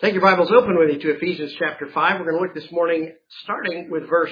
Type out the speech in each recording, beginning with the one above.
Take your Bibles open with you to Ephesians chapter 5. We're going to look this morning starting with verse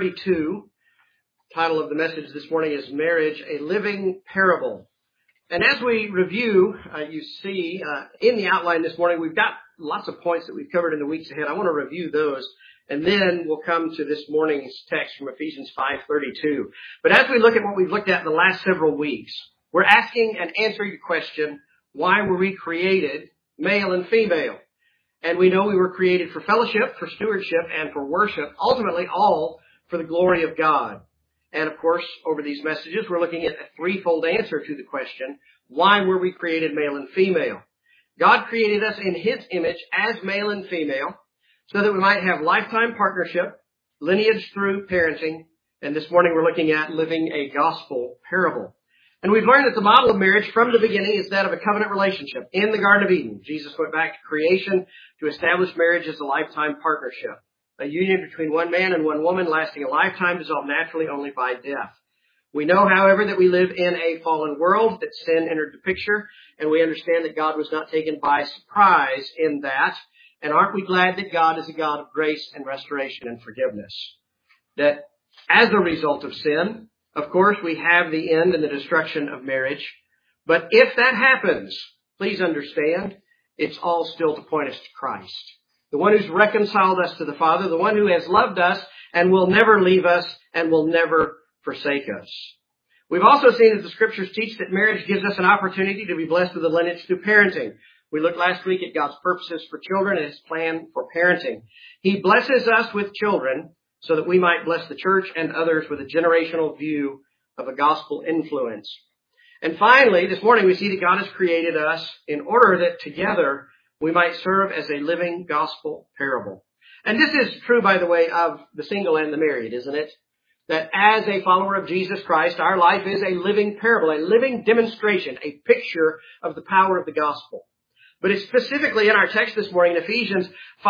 32. The title of the message this morning is Marriage, a Living Parable. And as we review, you see in the outline this morning, we've got lots of points that we've covered in the weeks ahead. I want to review those, and then we'll come to this morning's text from Ephesians 5:32. But as we look at what we've looked at in the last several weeks, we're asking and answering the question, why were we created male and female? And we know we were created for fellowship, for stewardship, and for worship, ultimately all for the glory of God. And of course, over these messages, we're looking at a threefold answer to the question, why were we created male and female? God created us in His image as male and female so that we might have lifetime partnership, lineage through parenting, and this morning we're looking at living a gospel parable. And we've learned that the model of marriage from the beginning is that of a covenant relationship in the Garden of Eden. Jesus went back to creation to establish marriage as a lifetime partnership. A union between one man and one woman lasting a lifetime, dissolved naturally only by death. We know, however, that we live in a fallen world, that sin entered the picture, and we understand that God was not taken by surprise in that. And aren't we glad that God is a God of grace and restoration and forgiveness? That as a result of sin, of course, we have the end and the destruction of marriage. But if that happens, please understand, it's all still to point us to Christ. The one who's reconciled us to the Father, the one who has loved us and will never leave us and will never forsake us. We've also seen that the Scriptures teach that marriage gives us an opportunity to be blessed with a lineage through parenting. We looked last week at God's purposes for children and His plan for parenting. He blesses us with children so that we might bless the church and others with a generational view of a gospel influence. And finally, this morning we see that God has created us in order that together we might serve as a living gospel parable. And this is true, by the way, of the single and the married, isn't it? That as a follower of Jesus Christ, our life is a living parable, a living demonstration, a picture of the power of the gospel. But it's specifically in our text this morning, in Ephesians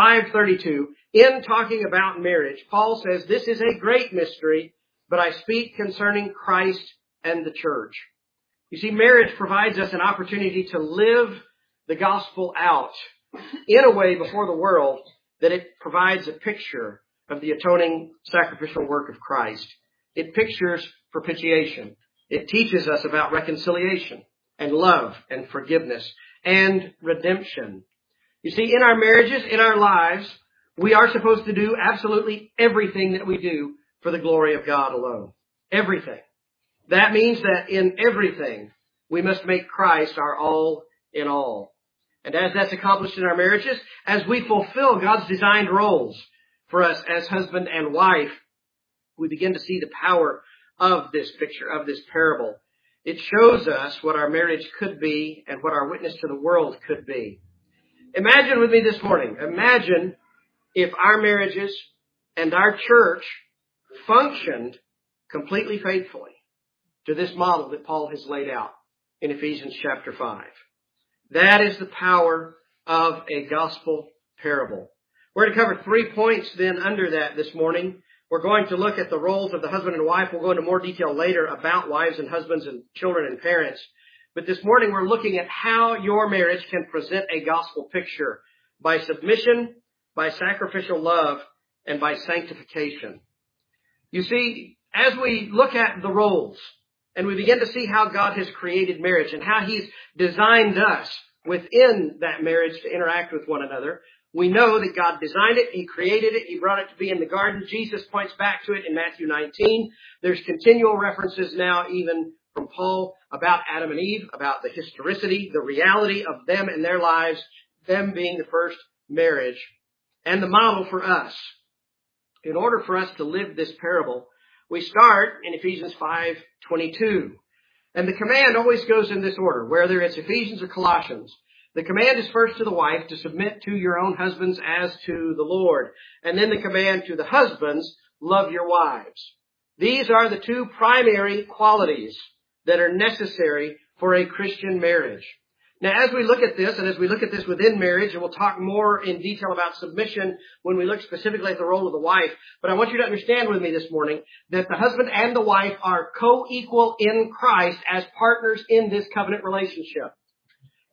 5:32, in talking about marriage, Paul says, this is a great mystery, but I speak concerning Christ and the church. You see, marriage provides us an opportunity to live the gospel out in a way before the world that it provides a picture of the atoning sacrificial work of Christ. It pictures propitiation. It teaches us about reconciliation and love and forgiveness and redemption. You see, in our marriages, in our lives, we are supposed to do absolutely everything that we do for the glory of God alone. Everything. That means that in everything, we must make Christ our all in all. And as that's accomplished in our marriages, as we fulfill God's designed roles for us as husband and wife, we begin to see the power of this picture, of this parable. It shows us what our marriage could be and what our witness to the world could be. Imagine with me this morning, imagine if our marriages and our church functioned completely faithfully to this model that Paul has laid out in Ephesians chapter 5. That is the power of a gospel parable. We're going to cover 3 points then under that this morning. We're going to look at the roles of the husband and wife. We'll go into more detail later about wives and husbands and children and parents. But this morning we're looking at how your marriage can present a gospel picture by submission, by sacrificial love, and by sanctification. You see, as we look at the roles and we begin to see how God has created marriage and how He's designed us within that marriage to interact with one another, we know that God designed it. He created it. He brought it to be in the garden. Jesus points back to it in Matthew 19. There's continual references now even from Paul about Adam and Eve, about the historicity, the reality of them and their lives, them being the first marriage and the model for us. In order for us to live this parable, we start in Ephesians 5:22. And the command always goes in this order, whether it's Ephesians or Colossians. The command is first to the wife to submit to your own husbands as to the Lord. And then the command to the husbands, love your wives. These are the 2 primary qualities that are necessary for a Christian marriage. Now, as we look at this, and as we look at this within marriage, and we'll talk more in detail about submission when we look specifically at the role of the wife, but I want you to understand with me this morning that the husband and the wife are co-equal in Christ as partners in this covenant relationship.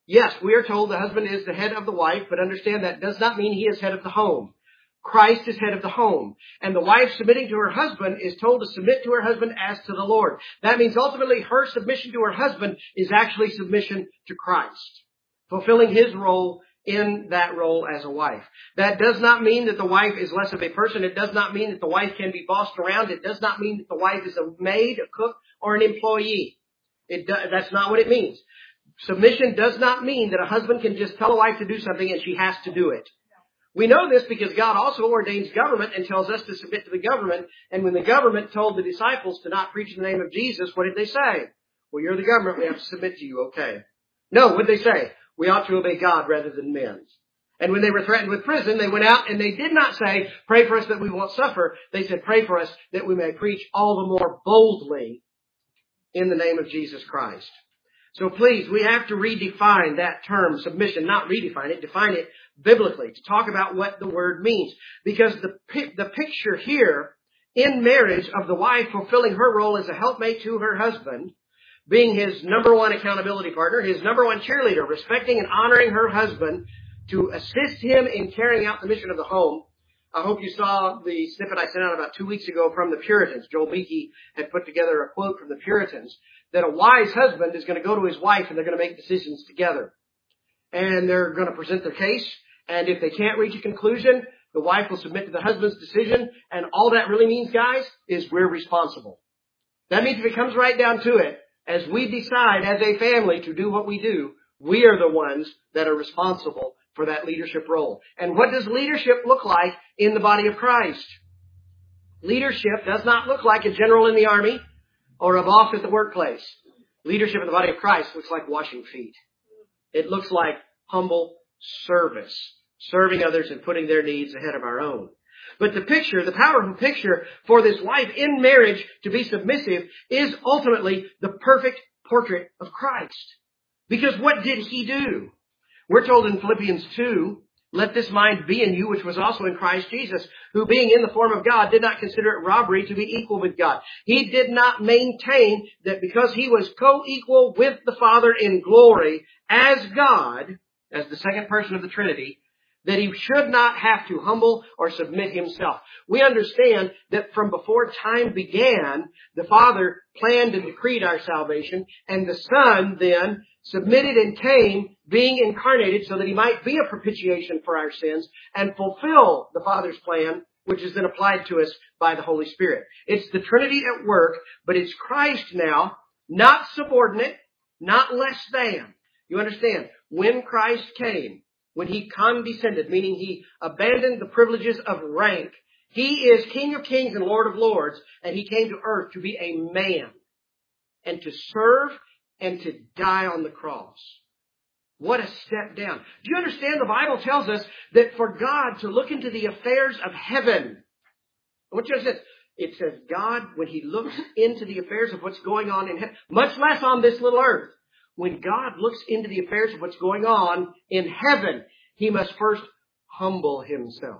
Yes, we are told the husband is the head of the wife, but understand that does not mean he is head of the home. Christ is head of the home. And the wife submitting to her husband is told to submit to her husband as to the Lord. That means ultimately her submission to her husband is actually submission to Christ, fulfilling his role in that role as a wife. That does not mean that the wife is less of a person. It does not mean that the wife can be bossed around. It does not mean that the wife is a maid, a cook, or an employee. That's not what it means. Submission does not mean that a husband can just tell a wife to do something and she has to do it. We know this because God also ordains government and tells us to submit to the government. And when the government told the disciples to not preach in the name of Jesus, what did they say? Well, you're the government. We have to submit to you. Okay. No, what did they say? We ought to obey God rather than men. And when they were threatened with prison, they went out and they did not say, pray for us that we won't suffer. They said, pray for us that we may preach all the more boldly in the name of Jesus Christ. So please, we have to redefine that term submission, not redefine it, define it biblically, to talk about what the word means. Because the picture here in marriage of the wife fulfilling her role as a helpmate to her husband, being his number one accountability partner, his number one cheerleader, respecting and honoring her husband to assist him in carrying out the mission of the home. I hope you saw the snippet I sent out about 2 weeks ago from the Puritans. Joel Beakey had put together a quote from the Puritans that a wise husband is going to go to his wife and they're going to make decisions together. And they're going to present their case. And if they can't reach a conclusion, the wife will submit to the husband's decision. And all that really means, guys, is we're responsible. That means if it comes right down to it, as we decide as a family to do what we do, we are the ones that are responsible for that leadership role. And what does leadership look like in the body of Christ? Leadership does not look like a general in the army or a boss at the workplace. Leadership in the body of Christ looks like washing feet. It looks like humble service, serving others and putting their needs ahead of our own. But the picture, the powerful picture for this wife in marriage to be submissive is ultimately the perfect portrait of Christ. Because what did he do? We're told in Philippians 2, let this mind be in you, which was also in Christ Jesus, who being in the form of God did not consider it robbery to be equal with God. He did not maintain that because he was co-equal with the Father in glory as God, as the second person of the Trinity, that he should not have to humble or submit himself. We understand that from before time began, the Father planned and decreed our salvation, and the Son then submitted and came, being incarnated so that he might be a propitiation for our sins and fulfill the Father's plan, which is then applied to us by the Holy Spirit. It's the Trinity at work, but it's Christ now, not subordinate, not less than. You understand? When Christ came, when he condescended, meaning he abandoned the privileges of rank, he is King of Kings and Lord of Lords, and he came to earth to be a man and to serve and to die on the cross. What a step down. Do you understand? The Bible tells us that for God to look into the affairs of heaven, what it says, it says God, when he looks into the affairs of what's going on in heaven, much less on this little earth, when God looks into the affairs of what's going on in heaven, he must first humble himself.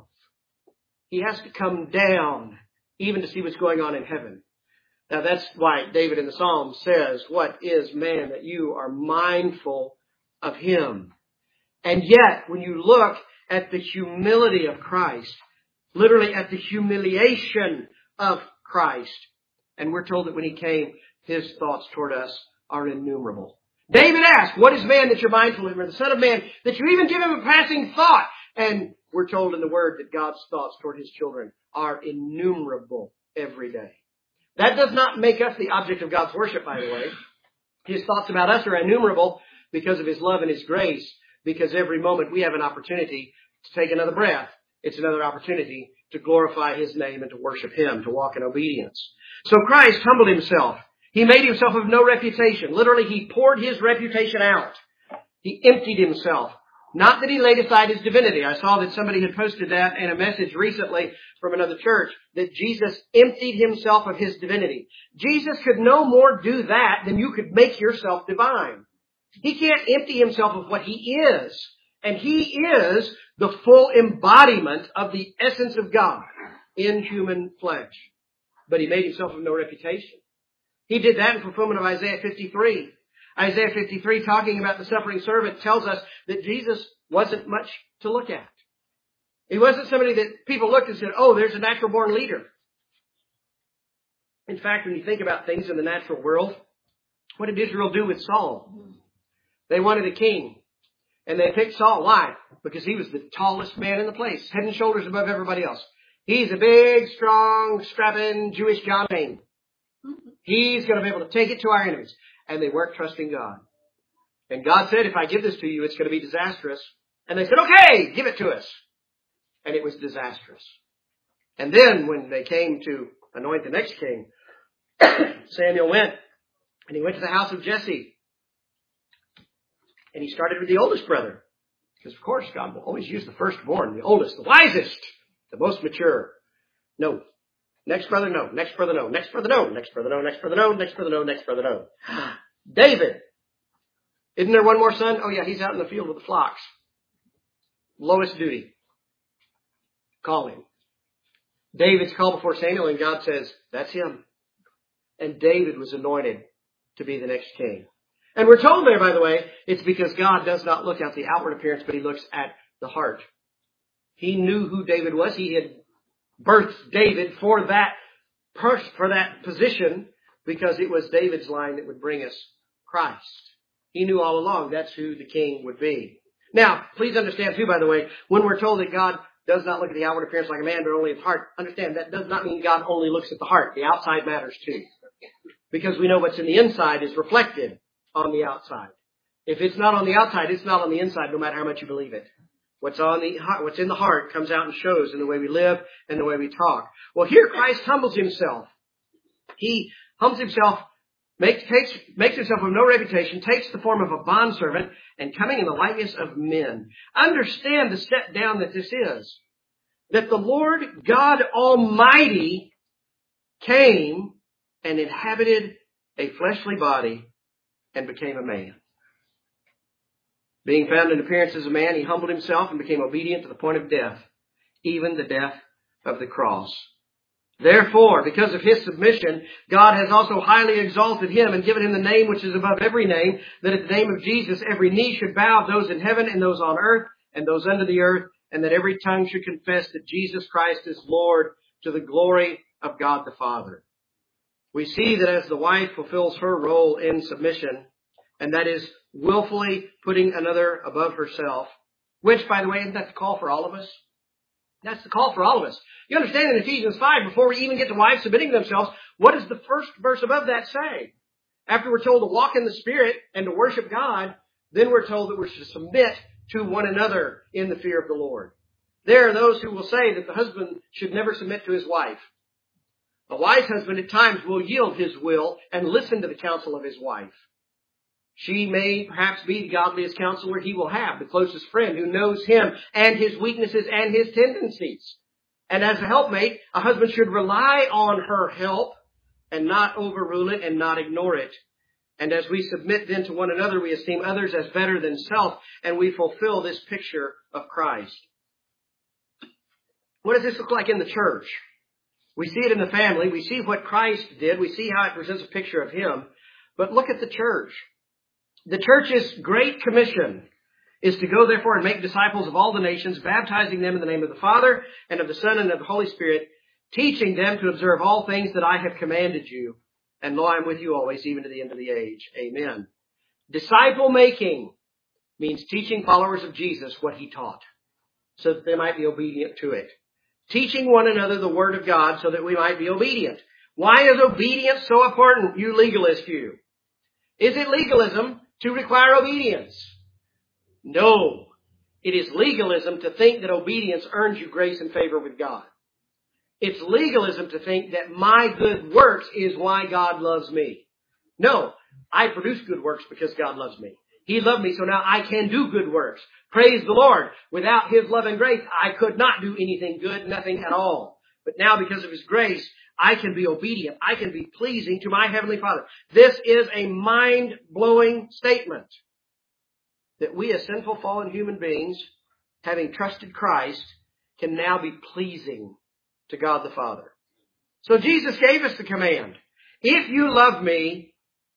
He has to come down even to see what's going on in heaven. Now that's why David in the Psalms says, what is man that you are mindful of him? And yet, when you look at the humility of Christ, literally at the humiliation of Christ, and we're told that when he came, his thoughts toward us are innumerable. David asked, what is man that you're mindful of him, or the Son of Man that you even give him a passing thought? And we're told in the Word that God's thoughts toward his children are innumerable every day. That does not make us the object of God's worship, by the way. His thoughts about us are innumerable because of his love and his grace, because every moment we have an opportunity to take another breath. It's another opportunity to glorify his name and to worship him, to walk in obedience. So Christ humbled himself. He made himself of no reputation. Literally, he poured his reputation out. He emptied himself. Not that he laid aside his divinity. I saw that somebody had posted that in a message recently from another church, that Jesus emptied himself of his divinity. Jesus could no more do that than you could make yourself divine. He can't empty himself of what he is. And he is the full embodiment of the essence of God in human flesh. But he made himself of no reputation. He did that in fulfillment of Isaiah 53. Isaiah 53, talking about the suffering servant, tells us that Jesus wasn't much to look at. He wasn't somebody that people looked and said, oh, there's a natural born leader. In fact, when you think about things in the natural world, what did Israel do with Saul? They wanted a king. And they picked Saul. Why? Because he was the tallest man in the place, head and shoulders above everybody else. He's a big, strong, strapping Jewish John Wayne. He's going to be able to take it to our enemies. And they weren't trusting God. And God said, if I give this to you, it's going to be disastrous. And they said, okay, give it to us. And it was disastrous. And then when they came to anoint the next king, Samuel went. And he went to the house of Jesse. And he started with the oldest brother. Because, of course, God will always use the firstborn, the oldest, the wisest, the most mature. No. Next brother, no. Next brother, no. Next brother, no. Next brother, no. Next brother, no. Next brother, no. Next brother, no. David. Isn't there one more son? Oh, yeah, he's out in the field with the flocks. Lowest duty. Call him. David's called before Samuel, and God says, that's him. And David was anointed to be the next king. And we're told there, by the way, it's because God does not look at the outward appearance, but he looks at the heart. He knew who David was. He had birthed David for that position because it was David's line that would bring us Christ. He knew all along that's who the king would be. Now, please understand too, by the way, when we're told that God does not look at the outward appearance like a man, but only at the heart, understand that does not mean God only looks at the heart. The outside matters too. Because we know what's in the inside is reflected on the outside. If it's not on the outside, it's not on the inside, no matter how much you believe it. What's in the heart comes out and shows in the way we live and the way we talk. Well, here Christ humbles himself. He humbles himself, makes himself of no reputation, takes the form of a bondservant, and coming in the likeness of men. Understand the step down that this is. That the Lord God Almighty came and inhabited a fleshly body and became a man. Being found in appearance as a man, he humbled himself and became obedient to the point of death, even the death of the cross. Therefore, because of his submission, God has also highly exalted him and given him the name which is above every name, that at the name of Jesus every knee should bow, those in heaven and those on earth and those under the earth, and that every tongue should confess that Jesus Christ is Lord, to the glory of God the Father. We see that as the wife fulfills her role in submission, and that is willfully putting another above herself, which, by the way, isn't that the call for all of us? That's the call for all of us. You understand in Ephesians 5, before we even get to wives submitting themselves, what does the first verse above that say? After we're told to walk in the Spirit and to worship God, then we're told that we're to submit to one another in the fear of the Lord. There are those who will say that the husband should never submit to his wife. A wise husband at times will yield his will and listen to the counsel of his wife. She may perhaps be the godliest counselor he will have, the closest friend who knows him and his weaknesses and his tendencies. And as a helpmate, a husband should rely on her help and not overrule it and not ignore it. And as we submit then to one another, we esteem others as better than self, and we fulfill this picture of Christ. What does this look like in the church? We see it in the family. We see what Christ did. We see how it presents a picture of him. But look at the church. The church's great commission is to go, therefore, and make disciples of all the nations, baptizing them in the name of the Father and of the Son and of the Holy Spirit, teaching them to observe all things that I have commanded you. And lo, I am with you always, even to the end of the age. Amen. Disciple making means teaching followers of Jesus what he taught, so that they might be obedient to it. Teaching one another the Word of God so that we might be obedient. Why is obedience so important, you legalist you? Is it legalism to require obedience? No. It is legalism to think that obedience earns you grace and favor with God. It's legalism to think that my good works is why God loves me. No. I produce good works because God loves me. He loved me, so now I can do good works. Praise the Lord. Without his love and grace, I could not do anything good, nothing at all. But now because of his grace, I can be obedient. I can be pleasing to my Heavenly Father. This is a mind-blowing statement. That we as sinful, fallen human beings, having trusted Christ, can now be pleasing to God the Father. So Jesus gave us the command. If you love me,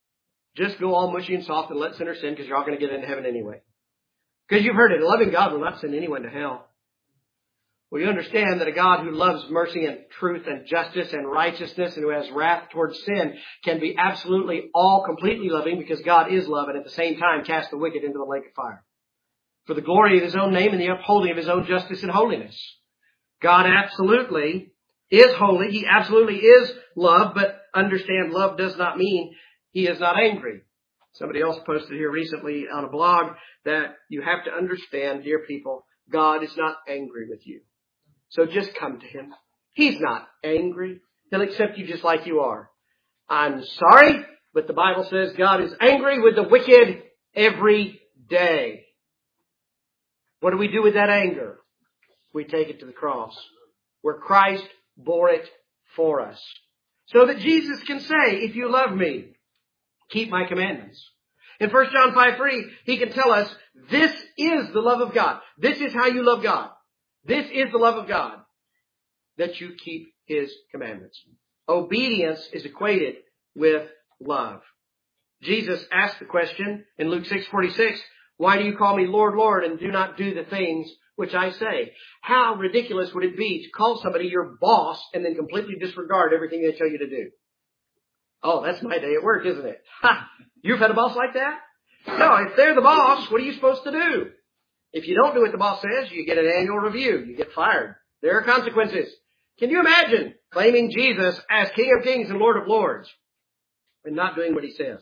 Just go all mushy and soft and let sinners sin because you're all going to get into heaven anyway. Because you've heard it, a loving God will not send anyone to hell. Well, you understand that a God who loves mercy and truth and justice and righteousness and who has wrath towards sin can be absolutely all completely loving because God is love and at the same time cast the wicked into the lake of fire. For the glory of His own name and the upholding of His own justice and holiness. God absolutely is holy. He absolutely is love, but understand love does not mean He is not angry. Somebody else posted here recently on a blog that you have to understand, dear people, God is not angry with you. So just come to Him. He's not angry. He'll accept you just like you are. I'm sorry, but the Bible says God is angry with the wicked every day. What do we do with that anger? We take it to the cross, where Christ bore it for us. So that Jesus can say, if you love me, keep my commandments. In 1 John 5:3, He can tell us, this is the love of God. This is how you love God. This is the love of God, that you keep His commandments. Obedience is equated with love. Jesus asked the question in Luke 6:46, why do you call me Lord, Lord, and do not do the things which I say? How ridiculous would it be to call somebody your boss and then completely disregard everything they tell you to do? Oh, that's my day at work, isn't it? Ha! You've had a boss like that? No, if they're the boss, what are you supposed to do? If you don't do what the boss says, you get an annual review. You get fired. There are consequences. Can you imagine claiming Jesus as King of Kings and Lord of Lords and not doing what He says?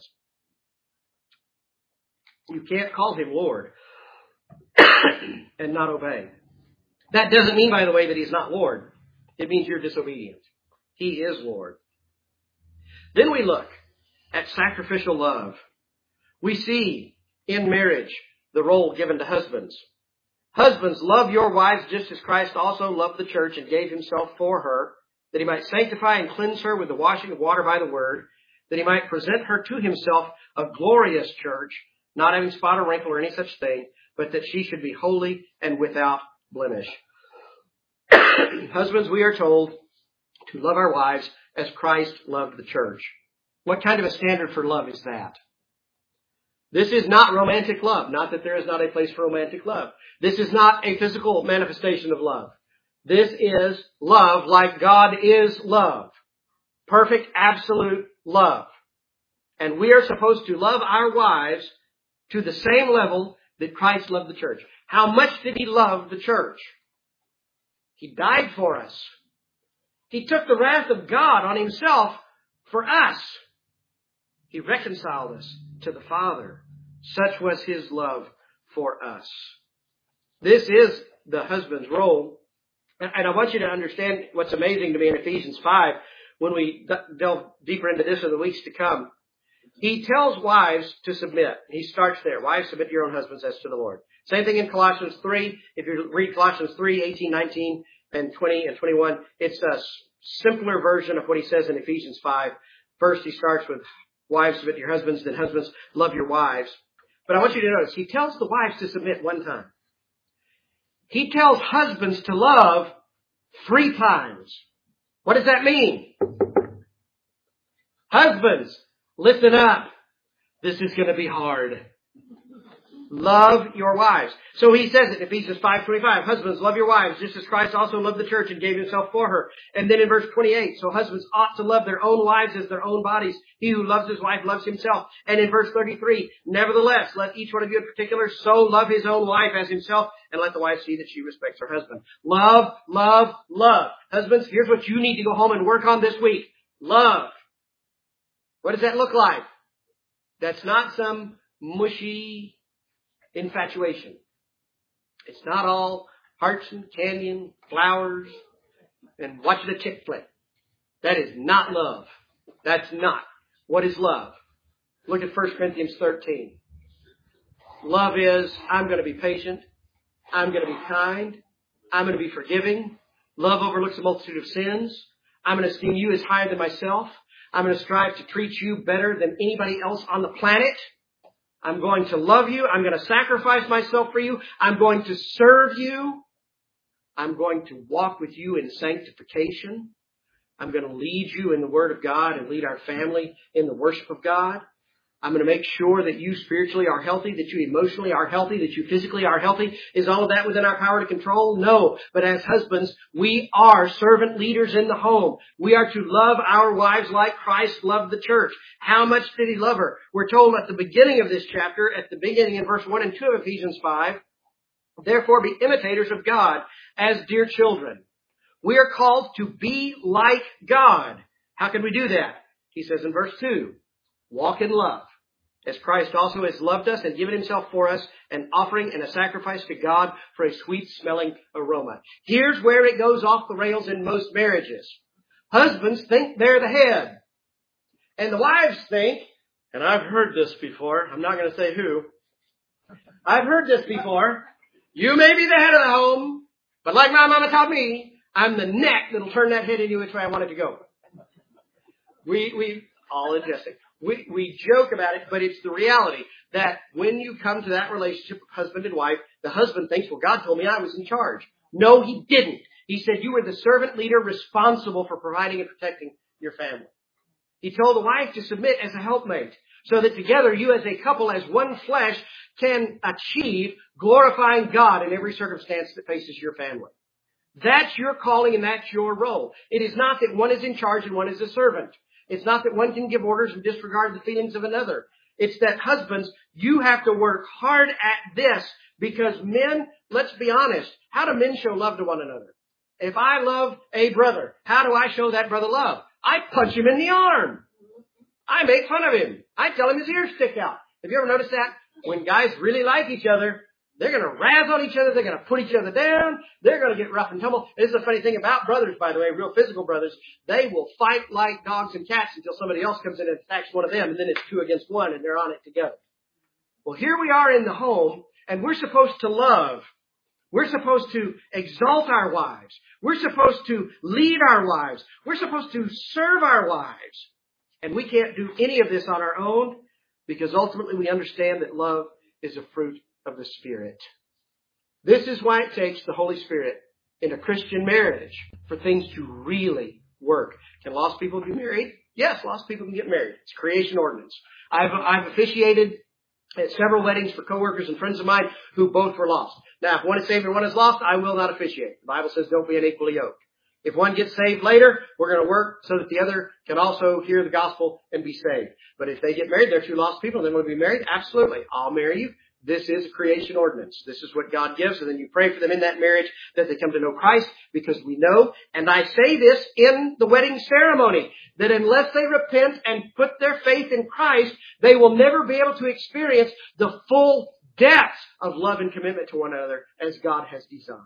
You can't call Him Lord and not obey. That doesn't mean, by the way, that He's not Lord. It means you're disobedient. He is Lord. Then we look at sacrificial love. We see in marriage the role given to husbands. Husbands, love your wives just as Christ also loved the church and gave Himself for her, that He might sanctify and cleanse her with the washing of water by the word, that He might present her to Himself a glorious church, not having spot or wrinkle or any such thing, but that she should be holy and without blemish. Husbands, we are told to love our wives as Christ loved the church. What kind of a standard for love is that? This is not romantic love. Not that there is not a place for romantic love. This is not a physical manifestation of love. This is love like God is love. Perfect, absolute love. And we are supposed to love our wives to the same level that Christ loved the church. How much did He love the church? He died for us. He took the wrath of God on Himself for us. He reconciled us to the Father. Such was His love for us. This is the husband's role. And I want you to understand what's amazing to me in Ephesians 5, when we delve deeper into this in the weeks to come. He tells wives to submit. He starts there. Wives, submit to your own husbands as to the Lord. Same thing in Colossians 3. If you read Colossians 3, 18, 19, and 20 and 21, it's a simpler version of what he says in Ephesians 5. First, he starts with wives, submit to your husbands. Then husbands, love your wives. But I want you to notice, he tells the wives to submit one time. He tells husbands to love 3 times. What does that mean? Husbands, listen up. This is going to be hard. Love your wives. So he says it in Ephesians 5:25. Husbands, love your wives, just as Christ also loved the church and gave Himself for her. And then in verse 28, so husbands ought to love their own wives as their own bodies. He who loves his wife loves himself. And in verse 33, nevertheless, let each one of you in particular so love his own wife as himself, and let the wife see that she respects her husband. Love, love, love. Husbands, here's what you need to go home and work on this week. Love. What does that look like? That's not some mushy infatuation. It's not all hearts and candy, flowers, and watching a chick flick. That is not love. That's not. What is love? Look at 1 Corinthians 13. Love is, I'm going to be patient. I'm going to be kind. I'm going to be forgiving. Love overlooks a multitude of sins. I'm going to esteem you as higher than myself. I'm going to strive to treat you better than anybody else on the planet. I'm going to love you. I'm going to sacrifice myself for you. I'm going to serve you. I'm going to walk with you in sanctification. I'm going to lead you in the Word of God and lead our family in the worship of God. I'm going to make sure that you spiritually are healthy, that you emotionally are healthy, that you physically are healthy. Is all of that within our power to control? No. But as husbands, we are servant leaders in the home. We are to love our wives like Christ loved the church. How much did he love her? We're told at the beginning of this chapter, at the beginning in verse 1 and 2 of Ephesians 5, therefore be imitators of God as dear children. We are called to be like God. How can we do that? He says in verse 2, walk in love, as Christ also has loved us and given himself for us, an offering and a sacrifice to God for a sweet-smelling aroma. Here's where it goes off the rails in most marriages. Husbands think they're the head. And the wives think, and I've heard this before, I'm not going to say who, I've heard this before, you may be the head of the home, but like my mama taught me, I'm the neck that'll turn that head any which way I want it to go. We all in jesting. We joke about it, but it's the reality that when you come to that relationship of husband and wife, the husband thinks, well, God told me I was in charge. No, he didn't. He said you were the servant leader responsible for providing and protecting your family. He told the wife to submit as a helpmate so that together you as a couple, as one flesh, can achieve glorifying God in every circumstance that faces your family. That's your calling and that's your role. It is not that one is in charge and one is a servant. It's not that one can give orders and disregard the feelings of another. It's that husbands, you have to work hard at this because men, let's be honest, how do men show love to one another? If I love a brother, how do I show that brother love? I punch him in the arm. I make fun of him. I tell him his ears stick out. Have you ever noticed that? When guys really like each other, they're going to razz on each other. They're going to put each other down. They're going to get rough and tumble. This is a funny thing about brothers, by the way, real physical brothers. They will fight like dogs and cats until somebody else comes in and attacks one of them, and then it's 2 against 1, and they're on it together. Well, here we are in the home, and we're supposed to love. We're supposed to exalt our wives. We're supposed to lead our wives. We're supposed to serve our wives. And we can't do any of this on our own because ultimately we understand that love is a fruit of the Spirit. This is why it takes the Holy Spirit in a Christian marriage for things to really work. Can lost people be married? Yes, lost people can get married. It's creation ordinance. I've officiated at several weddings for coworkers and friends of mine who both were lost. Now, if one is saved and one is lost, I will not officiate. The Bible says don't be unequally yoked. If one gets saved later, we're going to work so that the other can also hear the gospel and be saved. But if they get married, they're 2 lost people, and they want to be married, absolutely. I'll marry you. This is a creation ordinance. This is what God gives, and then you pray for them in that marriage that they come to know Christ, because we know, and I say this in the wedding ceremony, that unless they repent and put their faith in Christ, they will never be able to experience the full depth of love and commitment to one another as God has designed.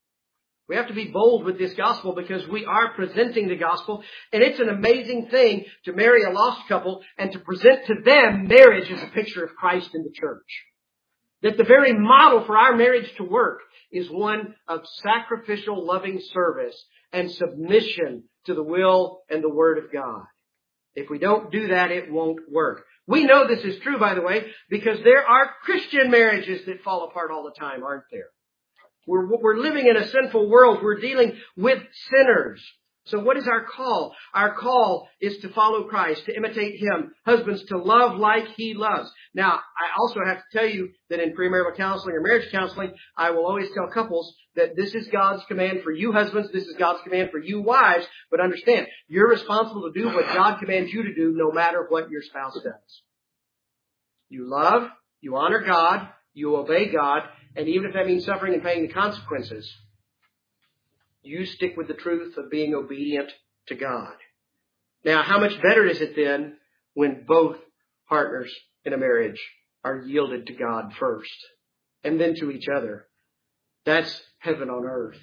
We have to be bold with this gospel because we are presenting the gospel, and it's an amazing thing to marry a lost couple and to present to them marriage as a picture of Christ in the church. That the very model for our marriage to work is one of sacrificial loving service and submission to the will and the word of God. If we don't do that, it won't work. We know this is true, by the way, because there are Christian marriages that fall apart all the time, aren't there? We're living in a sinful world. We're dealing with sinners. So what is our call? Our call is to follow Christ, to imitate Him. Husbands, to love like He loves. Now, I also have to tell you that in premarital counseling or marriage counseling, I will always tell couples that this is God's command for you husbands. This is God's command for you wives. But understand, you're responsible to do what God commands you to do no matter what your spouse does. You love, you honor God, you obey God, and even if that means suffering and paying the consequences, you stick with the truth of being obedient to God. Now, how much better is it then when both partners in a marriage are yielded to God first and then to each other? That's heaven on earth.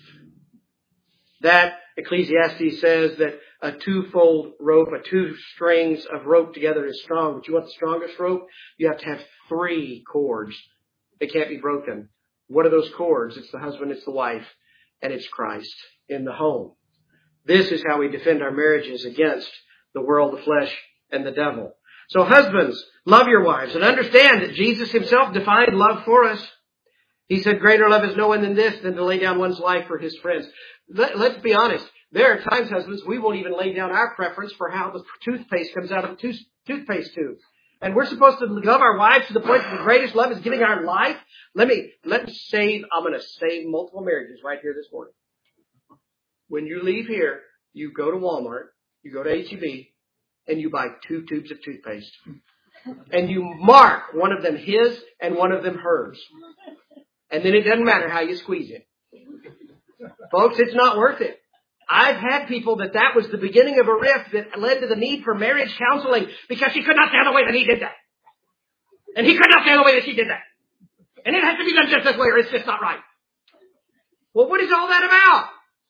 That Ecclesiastes says that a 2-fold rope, 2 strings of rope together is strong. But you want the strongest rope? You have to have 3 cords. They can't be broken. What are those cords? It's the husband, it's the wife, and it's Christ in the home. This is how we defend our marriages against the world, the flesh, and the devil. So husbands, love your wives and understand that Jesus Himself defined love for us. He said, greater love is no one than this, than to lay down one's life for his friends. Let's be honest. There are times, husbands, we won't even lay down our preference for how the toothpaste comes out of the toothpaste tube. And we're supposed to love our wives to the point that the greatest love is giving our life. I'm going to save multiple marriages right here this morning. When you leave here, you go to Walmart, you go to H-E-B, and you buy 2 tubes of toothpaste. And you mark one of them his and one of them hers. And then it doesn't matter how you squeeze it. Folks, it's not worth it. I've had people that was the beginning of a rift that led to the need for marriage counseling because she could not stand the way that he did that. And he could not stand the way that she did that. And it has to be done just this way or it's just not right. Well, what is all that about?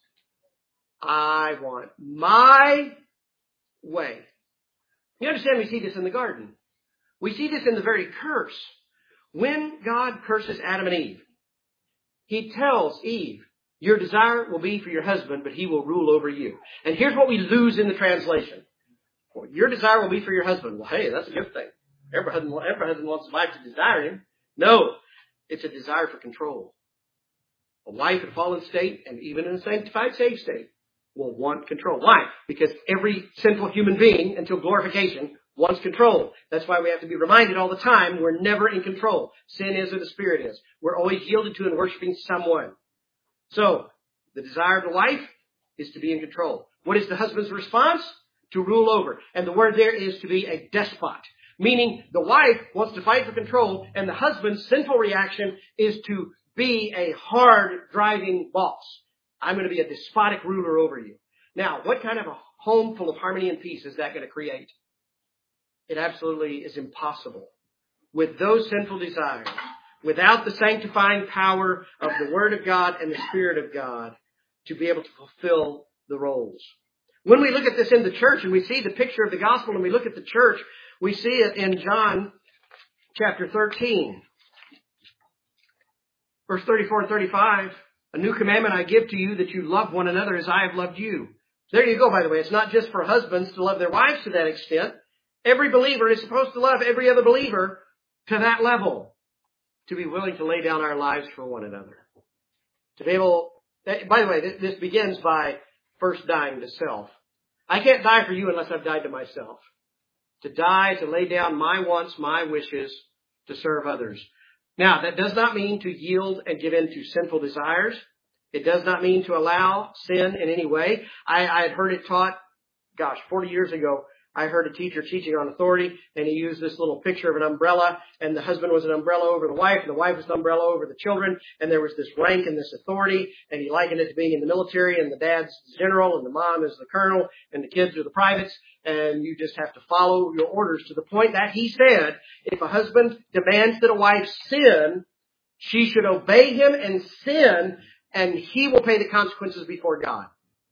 I want my way. You understand we see this in the garden. We see this in the very curse. When God curses Adam and Eve, He tells Eve, your desire will be for your husband, but he will rule over you. And here's what we lose in the translation. Well, your desire will be for your husband. Well, hey, that's a good thing. Every husband wants his wife to desire him. No, it's a desire for control. A wife in a fallen state, and even in a sanctified saved state, will want control. Why? Because every sinful human being, until glorification, wants control. That's why we have to be reminded all the time we're never in control. Sin is or the Spirit is. We're always yielded to and worshiping someone. So, the desire of the wife is to be in control. What is the husband's response? To rule over. And the word there is to be a despot. Meaning the wife wants to fight for control, and the husband's sinful reaction is to be a hard driving boss. I'm going to be a despotic ruler over you. Now, what kind of a home full of harmony and peace is that going to create? It absolutely is impossible. With those sinful desires, without the sanctifying power of the Word of God and the Spirit of God to be able to fulfill the roles. When we look at this in the church and we see the picture of the gospel and we look at the church, we see it in John chapter 13. Verse 34 and 35. A new commandment I give to you, that you love one another as I have loved you. There you go, by the way. It's not just for husbands to love their wives to that extent. Every believer is supposed to love every other believer to that level. To be willing to lay down our lives for one another. To be able, by the way, this begins by first dying to self. I can't die for you unless I've died to myself. To die, to lay down my wants, my wishes, to serve others. Now, that does not mean to yield and give in to sinful desires. It does not mean to allow sin in any way. I had heard it taught, 40 years ago. I heard a teacher teaching on authority, and he used this little picture of an umbrella, and the husband was an umbrella over the wife, and the wife was an umbrella over the children, and there was this rank and this authority, and he likened it to being in the military, and the dad's the general, and the mom is the colonel, and the kids are the privates, and you just have to follow your orders to the point that he said, if a husband demands that a wife sin, she should obey him and sin, and he will pay the consequences before God.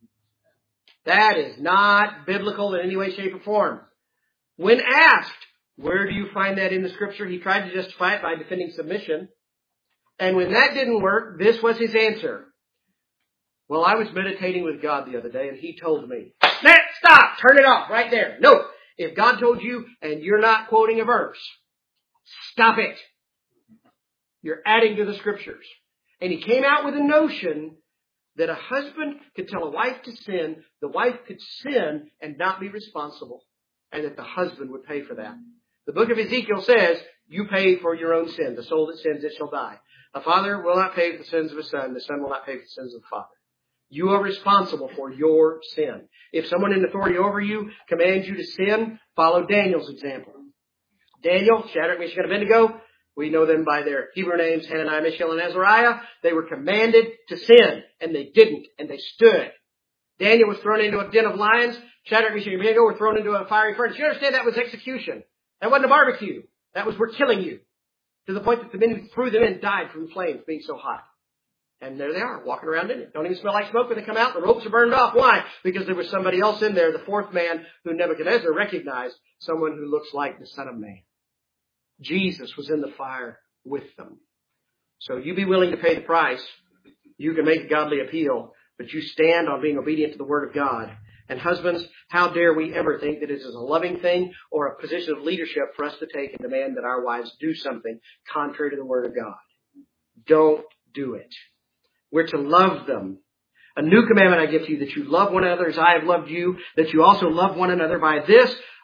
That is not biblical in any way, shape, or form. When asked, where do you find that in the Scripture? He tried to justify it by defending submission. And when that didn't work, this was his answer. Well, I was meditating with God the other day, and He told me, stop, turn it off right there. No, if God told you and you're not quoting a verse, stop it. You're adding to the Scriptures. And he came out with a notion that a husband could tell a wife to sin, the wife could sin and not be responsible, and that the husband would pay for that. The book of Ezekiel says, you pay for your own sin. The soul that sins, it shall die. A father will not pay for the sins of his son. The son will not pay for the sins of the father. You are responsible for your sin. If someone in authority over you commands you to sin, follow Daniel's example. Daniel, Shadrach, Meshach, and Abednego, we know them by their Hebrew names, Hananiah, Mishael, and Azariah. They were commanded to sin, and they didn't, and they stood. Daniel was thrown into a den of lions. Shadrach, Meshach, and Abednego were thrown into a fiery furnace. You understand that was execution. That wasn't a barbecue. That was, we're killing you. To the point that the men who threw them in died from the flames being so hot. And there they are, walking around in it. Don't even smell like smoke when they come out. The ropes are burned off. Why? Because there was somebody else in there, the fourth man, who Nebuchadnezzar recognized, someone who looks like the Son of Man. Jesus was in the fire with them. So you be willing to pay the price. You can make a godly appeal, but you stand on being obedient to the Word of God. And husbands, how dare we ever think that it is a loving thing or a position of leadership for us to take and demand that our wives do something contrary to the Word of God. Don't do it. We're to love them. A new commandment I give to you, that you love one another as I have loved you, that you also love one another. By this,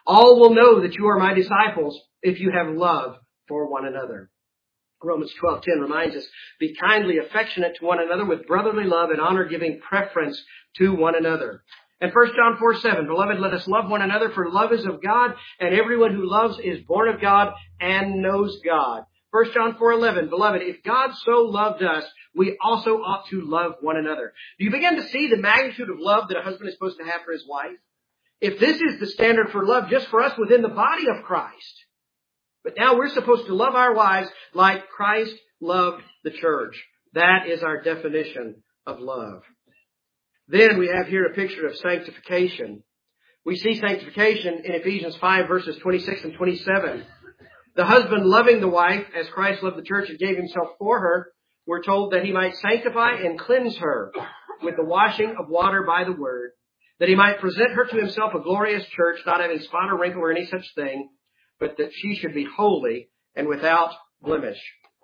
All will know that you are my disciples if you have love for one another. Romans 12:10 reminds us, be kindly affectionate to one another with brotherly love and honor, giving preference to one another. And 1 John 4:7, beloved, let us love one another, for love is of God, and everyone who loves is born of God and knows God. 1 John 4:11, beloved, if God so loved us, we also ought to love one another. Do you begin to see the magnitude of love that a husband is supposed to have for his wife? If this is the standard for love just for us within the body of Christ, but now we're supposed to love our wives like Christ loved the church. That is our definition of love. Then we have here a picture of sanctification. We see sanctification in Ephesians 5 verses 26 and 27. The husband loving the wife as Christ loved the church and gave himself for her, we're told that he might sanctify and cleanse her with the washing of water by the word, that he might present her to himself a glorious church, not having spot or wrinkle or any such thing, but that she should be holy and without blemish.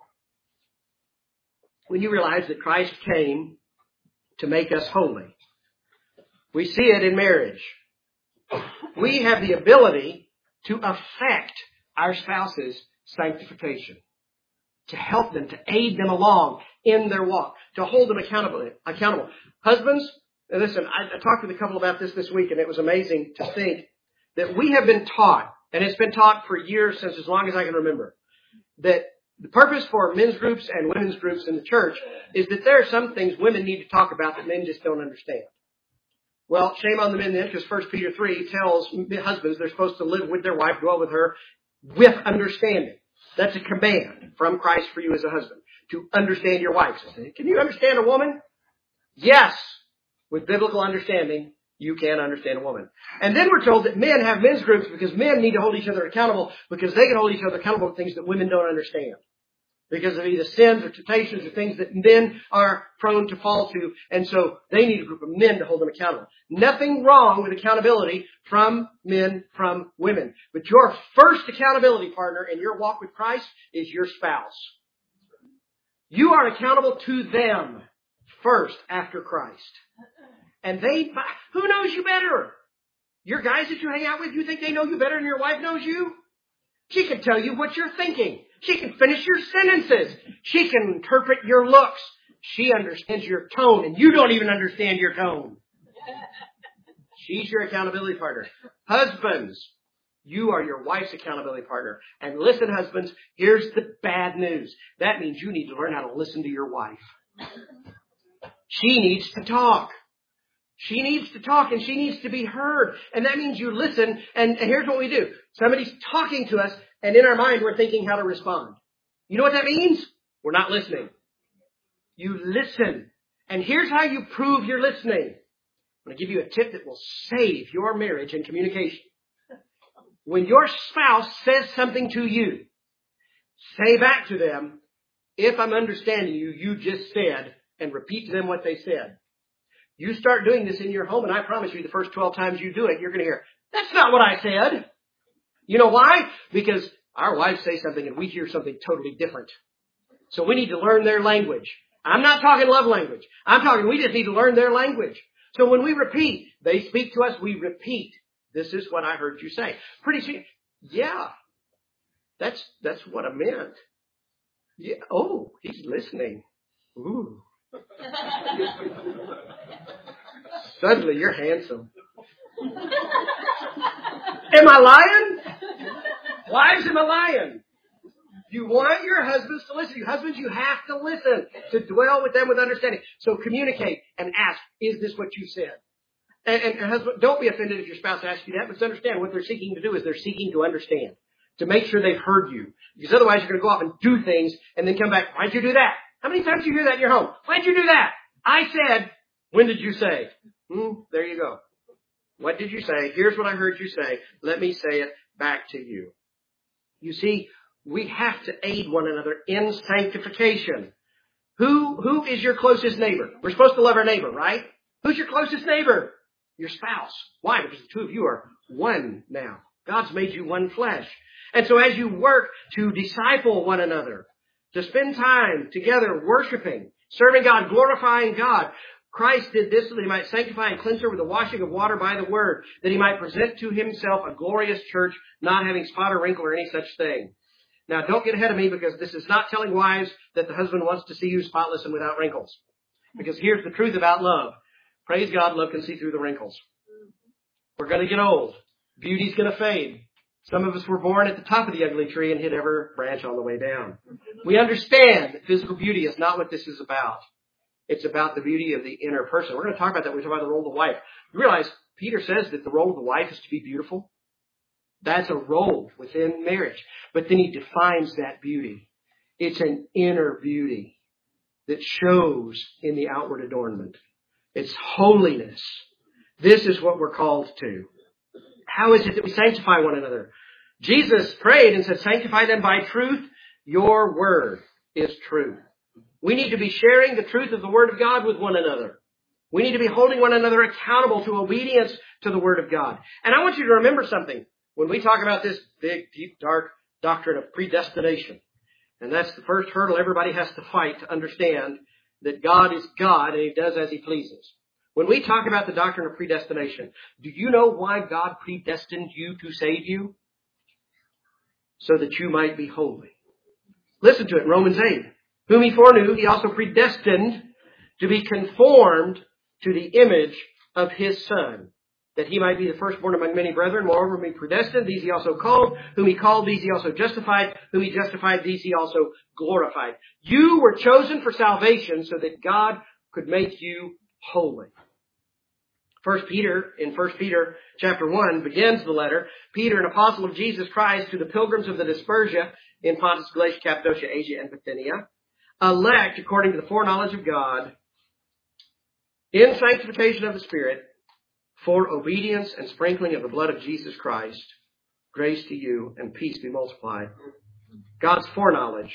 When you realize that Christ came to make us holy, we see it in marriage. We have the ability to affect our spouse's sanctification, to help them, to aid them along in their walk, to hold them accountable. Husbands, and listen, I talked with a couple about this week, and it was amazing to think that we have been taught, and it's been taught for years, since as long as I can remember, that the purpose for men's groups and women's groups in the church is that there are some things women need to talk about that men just don't understand. Well, shame on the men then, because 1 Peter 3 tells husbands they're supposed to live with their wife, dwell with her, with understanding. That's a command from Christ for you as a husband, to understand your wife. Can you understand a woman? Yes. With biblical understanding, you can understand a woman. And then we're told that men have men's groups because men need to hold each other accountable, because they can hold each other accountable for things that women don't understand, because of either sins or temptations or things that men are prone to fall to. And so they need a group of men to hold them accountable. Nothing wrong with accountability from men, from women. But your first accountability partner in your walk with Christ is your spouse. You are accountable to them first after Christ. And who knows you better? Your guys that you hang out with, you think they know you better than your wife knows you? She can tell you what you're thinking. She can finish your sentences. She can interpret your looks. She understands your tone, and you don't even understand your tone. She's your accountability partner. Husbands, you are your wife's accountability partner. And listen, husbands, here's the bad news. That means you need to learn how to listen to your wife. She needs to talk. She needs to talk, and she needs to be heard. And that means you listen, and here's what we do. Somebody's talking to us, and in our mind, we're thinking how to respond. You know what that means? We're not listening. You listen. And here's how you prove you're listening. I'm going to give you a tip that will save your marriage and communication. When your spouse says something to you, say back to them, if I'm understanding you, you just said, and repeat to them what they said. You start doing this in your home, and I promise you the first 12 times you do it, you're going to hear, that's not what I said. You know why? Because our wives say something and we hear something totally different. So we need to learn their language. I'm not talking love language. I'm talking we just need to learn their language. So when we repeat, they speak to us, we repeat. This is what I heard you say. Pretty soon, yeah, that's what I meant. Yeah. Oh, he's listening. Ooh. Suddenly you're handsome. Am I lying? Wives, am I lying? You want your husbands to listen. You husbands, you have to listen, to dwell with them with understanding. So communicate and ask, is this what you said? And husband, don't be offended if your spouse asks you that, but understand what they're seeking to do is they're seeking to understand, to make sure they've heard you. Because otherwise you're going to go off and do things and then come back, why'd you do that? How many times do you hear that in your home? Why'd you do that? I said, when did you say? There you go. What did you say? Here's what I heard you say. Let me say it back to you. You see, we have to aid one another in sanctification. Who is your closest neighbor? We're supposed to love our neighbor, right? Who's your closest neighbor? Your spouse. Why? Because the two of you are one now. God's made you one flesh. And so as you work to disciple one another, to spend time together worshiping, serving God, glorifying God, Christ did this so that he might sanctify and cleanse her with the washing of water by the word, that he might present to himself a glorious church, not having spot or wrinkle or any such thing. Now, don't get ahead of me, because this is not telling wives that the husband wants to see you spotless and without wrinkles. Because here's the truth about love. Praise God, love can see through the wrinkles. We're going to get old. Beauty's going to fade. Some of us were born at the top of the ugly tree and hit every branch on the way down. We understand that physical beauty is not what this is about. It's about the beauty of the inner person. We're going to talk about that when we talk about the role of the wife. You realize Peter says that the role of the wife is to be beautiful. That's a role within marriage. But then he defines that beauty. It's an inner beauty that shows in the outward adornment. It's holiness. This is what we're called to. How is it that we sanctify one another? Jesus prayed and said, sanctify them by truth. Your word is truth. We need to be sharing the truth of the Word of God with one another. We need to be holding one another accountable to obedience to the Word of God. And I want you to remember something when we talk about this big, deep, dark doctrine of predestination. And that's the first hurdle everybody has to fight to understand that God is God and He does as He pleases. When we talk about the doctrine of predestination, do you know why God predestined you to save you? So that you might be holy. Listen to it in Romans 8. Whom He foreknew, He also predestined to be conformed to the image of His Son, that He might be the firstborn among many brethren. Moreover, whom He predestined, these He also called. Whom He called, these He also justified. Whom He justified, these He also glorified. You were chosen for salvation so that God could make you holy. In 1 Peter chapter 1 begins the letter. Peter, an apostle of Jesus Christ, to the pilgrims of the Dispersia in Pontus, Galatia, Cappadocia, Asia, and Bithynia, elect according to the foreknowledge of God, in sanctification of the Spirit, for obedience and sprinkling of the blood of Jesus Christ, grace to you and peace be multiplied. God's foreknowledge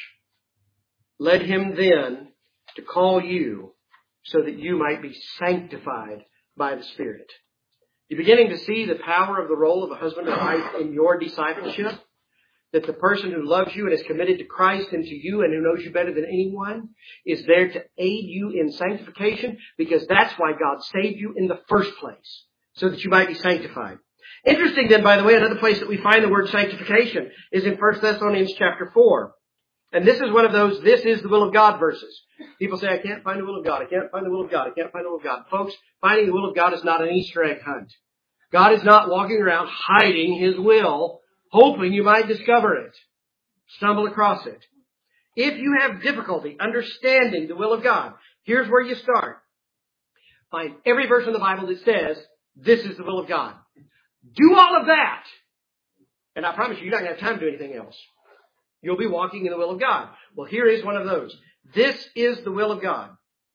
led Him then to call you so that you might be sanctified by the Spirit. You're beginning to see the power of the role of a husband and wife in your discipleship. That the person who loves you and is committed to Christ and to you and who knows you better than anyone is there to aid you in sanctification, because that's why God saved you in the first place, so that you might be sanctified. Interesting then, by the way, another place that we find the word sanctification is in 1 Thessalonians chapter 4. And this is one of those, this is the will of God verses. People say, I can't find the will of God. I can't find the will of God. I can't find the will of God. Folks, finding the will of God is not an Easter egg hunt. God is not walking around hiding His will, hoping you might discover it, stumble across it. If you have difficulty understanding the will of God, here's where you start. Find every verse in the Bible that says, this is the will of God. Do all of that. And I promise you're not going to have time to do anything else. You'll be walking in the will of God. Well, here is one of those. This is the will of God.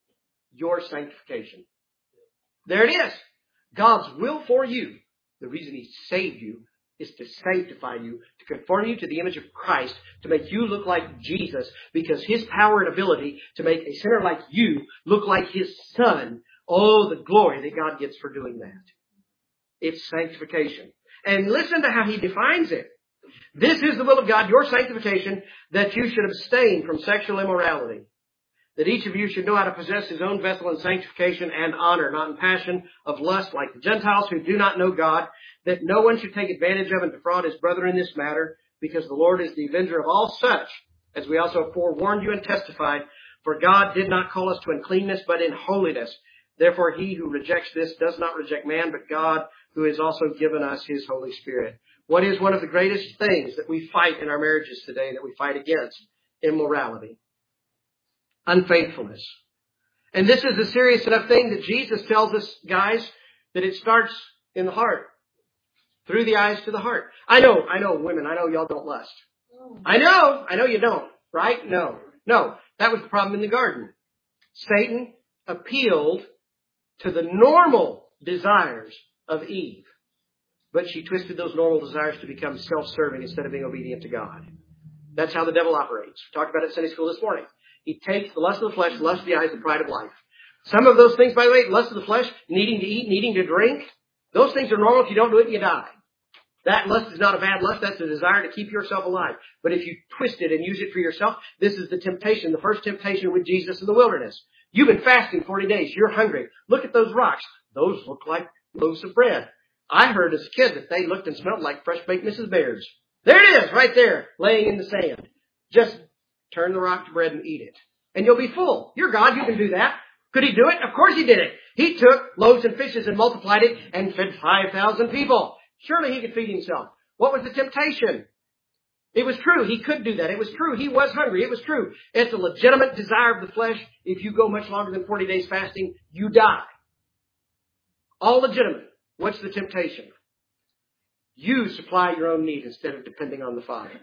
Your sanctification. There it is. God's will for you. The reason He saved you is to sanctify you, to conform you to the image of Christ, to make you look like Jesus, because His power and ability to make a sinner like you look like His Son. Oh, the glory that God gets for doing that. It's sanctification. And listen to how He defines it. This is the will of God, your sanctification, that you should abstain from sexual immorality. That each of you should know how to possess his own vessel in sanctification and honor, not in passion of lust like the Gentiles who do not know God. That no one should take advantage of and defraud his brother in this matter, because the Lord is the avenger of all such, as we also forewarned you and testified. For God did not call us to uncleanness, but in holiness. Therefore he who rejects this does not reject man, but God, who has also given us His Holy Spirit. What is one of the greatest things that we fight in our marriages today, that we fight against? Immorality. Unfaithfulness. And this is a serious enough thing that Jesus tells us, guys, that it starts in the heart. Through the eyes to the heart. I know, women, I know y'all don't lust. I know you don't, right? No, that was the problem in the garden. Satan appealed to the normal desires of Eve. But she twisted those normal desires to become self-serving instead of being obedient to God. That's how the devil operates. We talked about it in Sunday school this morning. He takes the lust of the flesh, the lust of the eyes, the pride of life. Some of those things, by the way, lust of the flesh, needing to eat, needing to drink, those things are normal. If you don't do it, you die. That lust is not a bad lust. That's a desire to keep yourself alive. But if you twist it and use it for yourself, this is the temptation, the first temptation with Jesus in the wilderness. You've been fasting 40 days. You're hungry. Look at those rocks. Those look like loaves of bread. I heard as a kid that they looked and smelled like fresh baked Mrs. Bears. There it is, right there, laying in the sand. Just turn the rock to bread and eat it. And you'll be full. You're God. You can do that. Could he do it? Of course he did it. He took loaves and fishes and multiplied it and fed 5,000 people. Surely he could feed himself. What was the temptation? It was true. He could do that. It was true. He was hungry. It was true. It's a legitimate desire of the flesh. If you go much longer than 40 days fasting, you die. All legitimate. What's the temptation? You supply your own need instead of depending on the Father.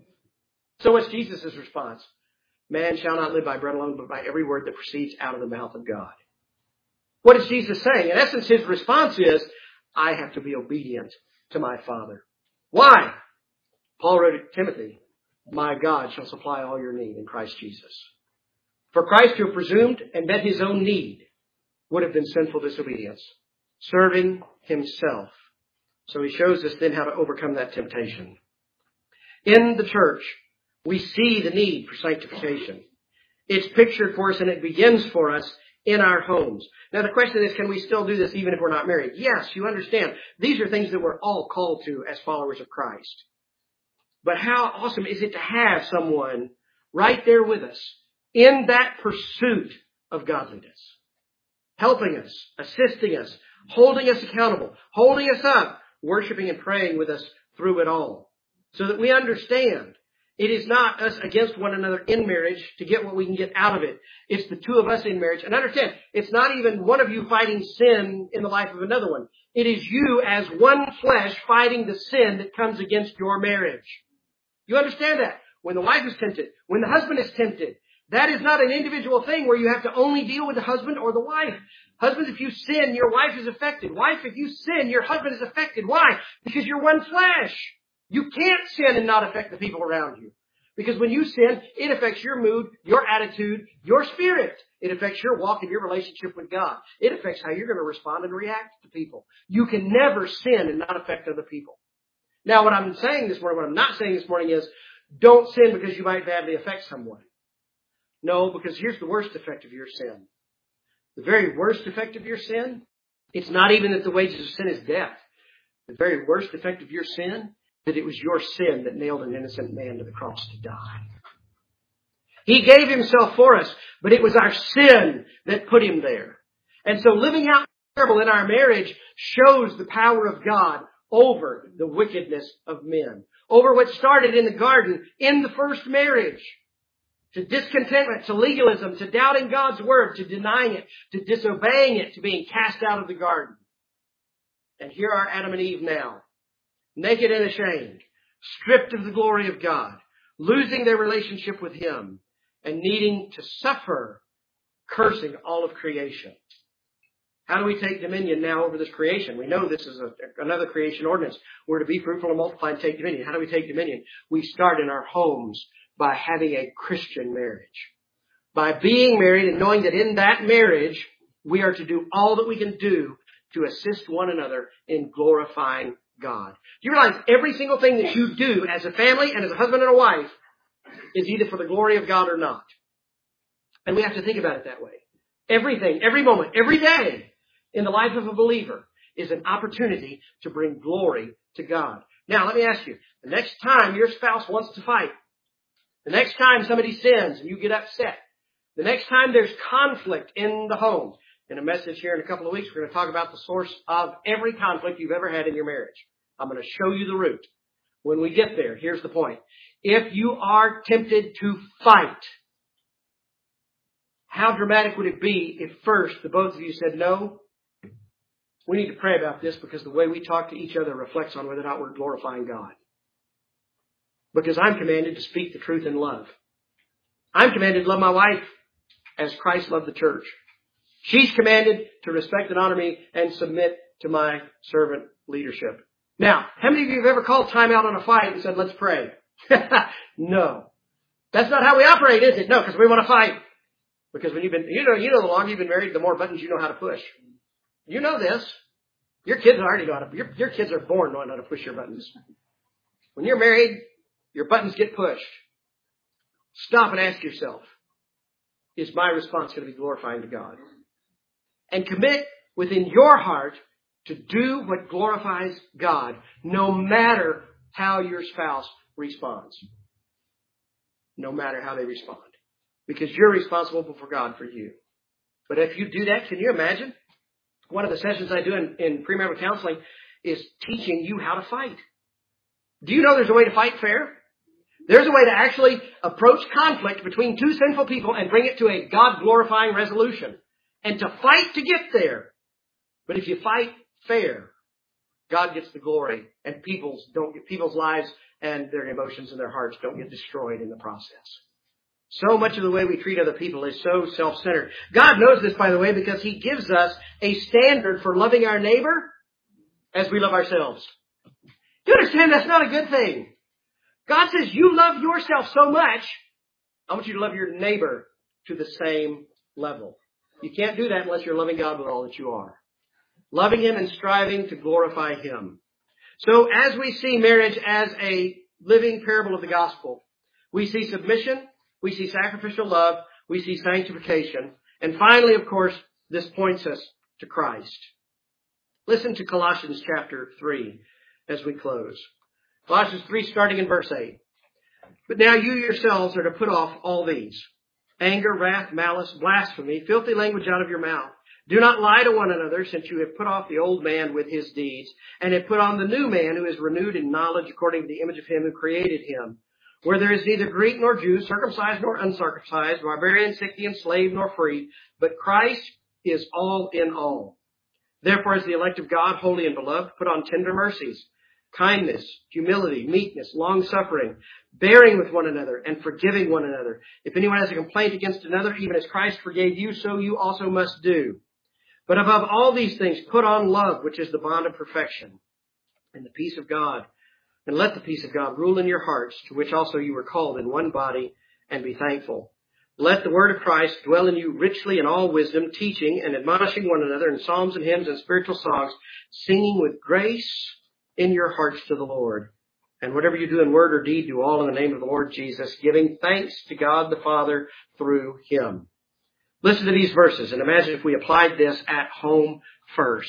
So what's Jesus' response? Man shall not live by bread alone, but by every word that proceeds out of the mouth of God. What is Jesus saying? In essence, his response is, I have to be obedient to my Father. Why? Paul wrote to Timothy, my God shall supply all your need in Christ Jesus. For Christ to have presumed and met his own need would have been sinful disobedience, serving himself. So he shows us then how to overcome that temptation. In the church, we see the need for sanctification. It's pictured for us and it begins for us in our homes. Now the question is, can we still do this even if we're not married? Yes, you understand. These are things that we're all called to as followers of Christ. But how awesome is it to have someone right there with us in that pursuit of godliness, helping us, assisting us, holding us accountable, holding us up, worshiping and praying with us through it all, so that we understand it is not us against one another in marriage to get what we can get out of it. It's the two of us in marriage. And understand, it's not even one of you fighting sin in the life of another one. It is you as one flesh fighting the sin that comes against your marriage. You understand that? When the wife is tempted, when the husband is tempted, that is not an individual thing where you have to only deal with the husband or the wife. Husbands, if you sin, your wife is affected. Wife, if you sin, your husband is affected. Why? Because you're one flesh. You can't sin and not affect the people around you. Because when you sin, it affects your mood, your attitude, your spirit. It affects your walk and your relationship with God. It affects how you're going to respond and react to people. You can never sin and not affect other people. Now, what I'm not saying this morning is, don't sin because you might badly affect someone. No, because here's the worst effect of your sin. The very worst effect of your sin, it's not even that the wages of sin is death. The very worst effect of your sin, that it was your sin that nailed an innocent man to the cross to die. He gave himself for us, but it was our sin that put him there. And so living out the parable in our marriage shows the power of God over the wickedness of men, over what started in the garden in the first marriage, to discontentment, to legalism, to doubting God's word, to denying it, to disobeying it, to being cast out of the garden. And here are Adam and Eve now, naked and ashamed, stripped of the glory of God, losing their relationship with him, and needing to suffer, cursing all of creation. How do we take dominion now over this creation? We know this is another creation ordinance. We're to be fruitful and multiply and take dominion. How do we take dominion? We start in our homes by having a Christian marriage. By being married and knowing that in that marriage, we are to do all that we can do to assist one another in glorifying God. Do you realize every single thing that you do as a family and as a husband and a wife is either for the glory of God or not? And we have to think about it that way. Everything, every moment, every day in the life of a believer is an opportunity to bring glory to God. Now, let me ask you, the next time your spouse wants to fight, the next time somebody sins and you get upset, the next time there's conflict in the home, in a message here in a couple of weeks, we're going to talk about the source of every conflict you've ever had in your marriage. I'm going to show you the root. When we get there, here's the point. If you are tempted to fight, how dramatic would it be if first the both of you said, no, we need to pray about this because the way we talk to each other reflects on whether or not we're glorifying God. Because I'm commanded to speak the truth in love. I'm commanded to love my wife as Christ loved the church. She's commanded to respect and honor me and submit to my servant leadership. Now, how many of you have ever called time out on a fight and said, let's pray? No. That's not how we operate, is it? No, because we want to fight. Because when you've been, you know, the longer you've been married, the more buttons you know how to push. You know this. Your kids already know how to, your kids are born knowing how to push your buttons. When you're married, your buttons get pushed. Stop and ask yourself, is my response going to be glorifying to God? And commit within your heart to do what glorifies God, no matter how your spouse responds. No matter how they respond. Because you're responsible before God for you. But if you do that, can you imagine? One of the sessions I do in premarital counseling is teaching you how to fight. Do you know there's a way to fight fair? There's a way to actually approach conflict between two sinful people and bring it to a God-glorifying resolution. And to fight to get there. But if you fight fair, God gets the glory, and people's lives and their emotions and their hearts don't get destroyed in the process. So much of the way we treat other people is so self-centered. God knows this, by the way, because He gives us a standard for loving our neighbor as we love ourselves. You understand that's not a good thing. God says you love yourself so much, I want you to love your neighbor to the same level. You can't do that unless you're loving God with all that you are. Loving Him and striving to glorify Him. So as we see marriage as a living parable of the gospel, we see submission, we see sacrificial love, we see sanctification, and finally, of course, this points us to Christ. Listen to Colossians chapter 3 as we close. Colossians 3 starting in verse 8. But now you yourselves are to put off all these: anger, wrath, malice, blasphemy, filthy language out of your mouth. Do not lie to one another, since you have put off the old man with his deeds, and have put on the new man, who is renewed in knowledge according to the image of Him who created him. Where there is neither Greek nor Jew, circumcised nor uncircumcised, barbarian, Scythian, slave nor free, but Christ is all in all. Therefore, as the elect of God, holy and beloved, put on tender mercies, kindness, humility, meekness, long-suffering, bearing with one another, and forgiving one another. If anyone has a complaint against another, even as Christ forgave you, so you also must do. But above all these things, put on love, which is the bond of perfection, and the peace of God. And let the peace of God rule in your hearts, to which also you were called in one body, and be thankful. Let the word of Christ dwell in you richly in all wisdom, teaching and admonishing one another in psalms and hymns and spiritual songs, singing with grace in your hearts to the Lord. And whatever you do in word or deed, do all in the name of the Lord Jesus, giving thanks to God the Father through Him. Listen to these verses and imagine if we applied this at home first.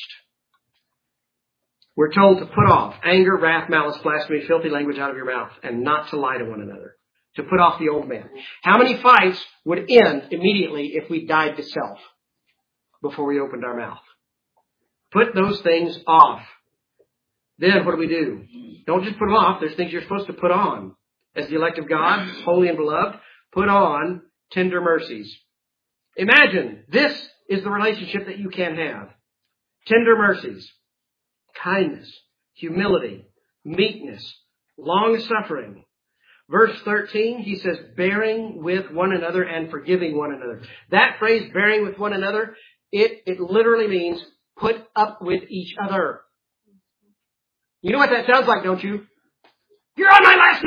We're told to put off anger, wrath, malice, blasphemy, filthy language out of your mouth, and not to lie to one another. To put off the old man. How many fights would end immediately if we died to self before we opened our mouth? Put those things off. Then what do? Don't just put them off. There's things you're supposed to put on. As the elect of God, holy and beloved, put on tender mercies. Imagine this is the relationship that you can have. Tender mercies, kindness, humility, meekness, long-suffering. Verse 13, he says, bearing with one another and forgiving one another. That phrase, bearing with one another, it literally means put up with each other. You know what that sounds like, don't you? You're on my last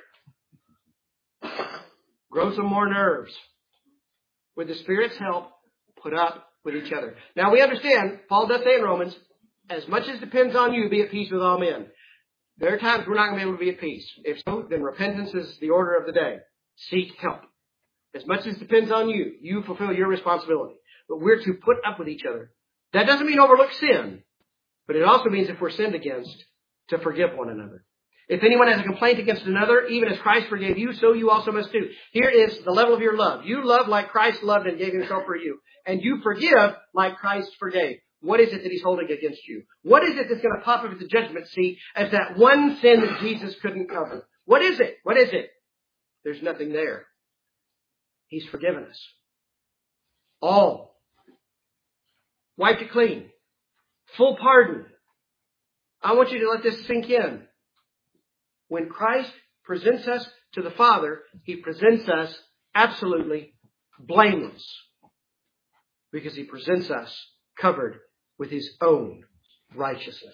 nerve. Grow some more nerves. With the Spirit's help, put up with each other. Now we understand, Paul does say in Romans, as much as depends on you, be at peace with all men. There are times we're not going to be able to be at peace. If so, then repentance is the order of the day. Seek help. As much as depends on you, you fulfill your responsibility. But we're to put up with each other. That doesn't mean overlook sin. But it also means if we're sinned against, to forgive one another. If anyone has a complaint against another, even as Christ forgave you, so you also must do. Here is the level of your love. You love like Christ loved and gave Himself for you. And you forgive like Christ forgave. What is it that He's holding against you? What is it that's going to pop up at the judgment seat as that one sin that Jesus couldn't cover? What is it? What is it? There's nothing there. He's forgiven us. All. Wiped it clean. Full pardon. I want you to let this sink in. When Christ presents us to the Father, He presents us absolutely blameless. Because He presents us covered with His own righteousness.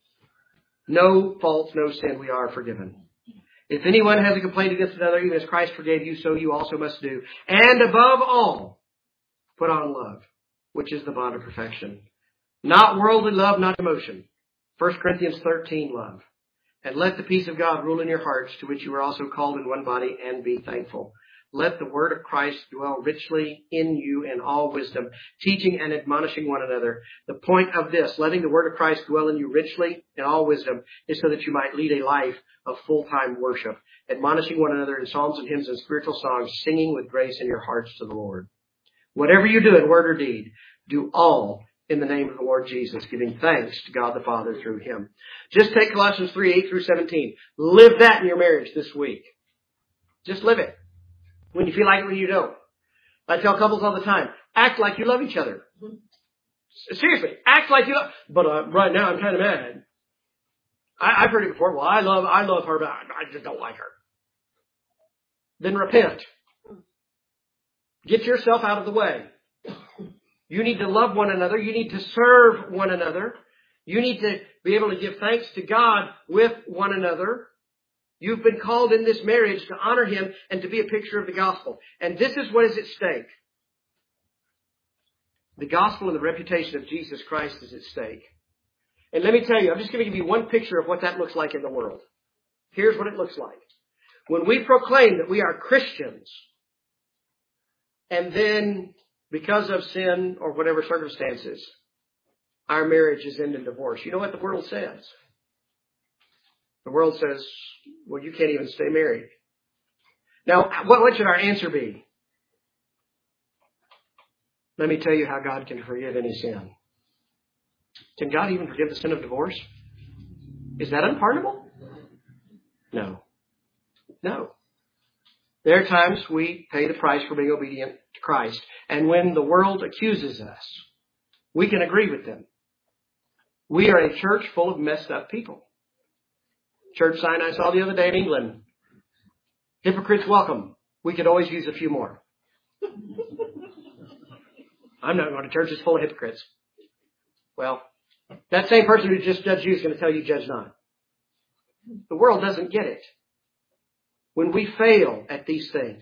No fault, no sin, we are forgiven. If anyone has a complaint against another, even as Christ forgave you, so you also must do. And above all, put on love, which is the bond of perfection. Not worldly love, not emotion. 1 Corinthians 13 love. And let the peace of God rule in your hearts, to which you are also called in one body, and be thankful. let the word of Christ dwell richly in you in all wisdom, teaching and admonishing one another. The point of this, letting the word of Christ dwell in you richly in all wisdom, is so that you might lead a life of full-time worship, admonishing one another in psalms and hymns and spiritual songs, singing with grace in your hearts to the Lord. Whatever you do in word or deed, do all in the name of the Lord Jesus, giving thanks to God the Father through him. Just take Colossians 3:8-17. Live that in your marriage this week. Just live it. When you feel like it, when you don't. I tell couples all the time, act like you love each other. Seriously, act like you love. But right now I'm kind of mad. I've heard it before. Well, I love her, but I just don't like her. Then repent. Get yourself out of the way. You need to love one another. You need to serve one another. You need to be able to give thanks to God with one another. You've been called in this marriage to honor him and to be a picture of the gospel. And this is what is at stake. The gospel and the reputation of Jesus Christ is at stake. And let me tell you, I'm just going to give you one picture of what that looks like in the world. Here's what it looks like. When we proclaim that we are Christians, and then because of sin or whatever circumstances, our marriage is ended in divorce, you know what the world says? The world says, well, you can't even stay married. Now, what should our answer be? Let me tell you how God can forgive any sin. Can God even forgive the sin of divorce? Is that unpardonable? No. No. There are times we pay the price for being obedient to Christ. And when the world accuses us, we can agree with them. We are a church full of messed up people. Church sign I saw the other day in England. Hypocrites welcome. We could always use a few more. I'm not going to church that's full of hypocrites. Well, that same person who just judged you is going to tell you judge not. The world doesn't get it. When we fail at these things,